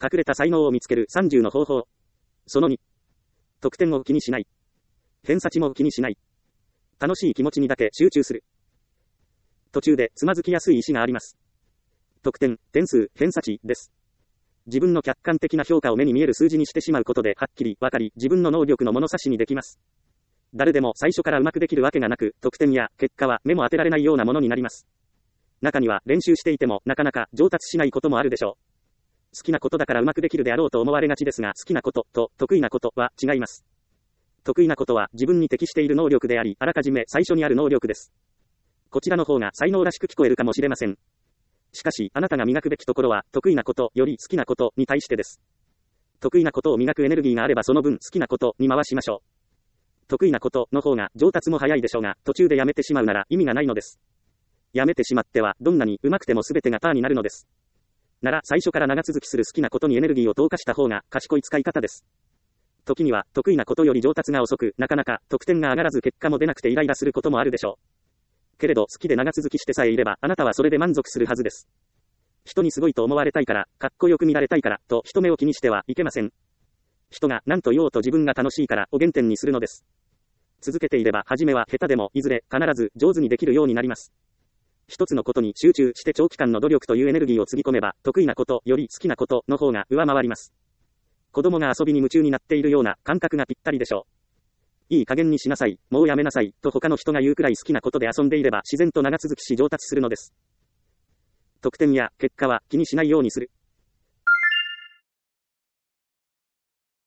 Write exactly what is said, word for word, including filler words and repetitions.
隠れた才能を見つけるさんじゅうの方法。そのに。得点を気にしない。偏差値も気にしない。楽しい気持ちにだけ集中する。途中でつまずきやすい石があります。得点、点数、偏差値です。自分の客観的な評価を目に見える数字にしてしまうことではっきりわかり、自分の能力の物差しにできます。誰でも最初からうまくできるわけがなく、得点や結果は目も当てられないようなものになります。中には練習していてもなかなか上達しないこともあるでしょう。好きなことだからうまくできるであろうと思われがちですが、好きなことと得意なことは違います。得意なことは自分に適している能力であり、あらかじめ最初にある能力です。こちらの方が才能らしく聞こえるかもしれません。しかし、あなたが磨くべきところは、得意なことより好きなことに対してです。得意なことを磨くエネルギーがあればその分好きなことに回しましょう。得意なことの方が上達も早いでしょうが、途中でやめてしまうなら意味がないのです。やめてしまっては、どんなに上手くても全てがパーになるのです。なら、最初から長続きする好きなことにエネルギーを投下した方が賢い使い方です。時には、得意なことより上達が遅く、なかなか得点が上がらず結果も出なくてイライラすることもあるでしょう。けれど好きで長続きしてさえいれば、あなたはそれで満足するはずです。人にすごいと思われたいから、かっこよく見られたいから、と人目を気にしてはいけません。人が何と言おうと自分が楽しいからを原点にするのです。続けていれば、初めは下手でも、いずれ必ず上手にできるようになります。一つのことに集中して長期間の努力というエネルギーをつぎ込めば、得意なことより好きなことの方が上回ります。子供が遊びに夢中になっているような感覚がぴったりでしょう。いい加減にしなさい、もうやめなさい、と他の人が言うくらい好きなことで遊んでいれば自然と長続きし上達するのです。得点や結果は気にしないようにする。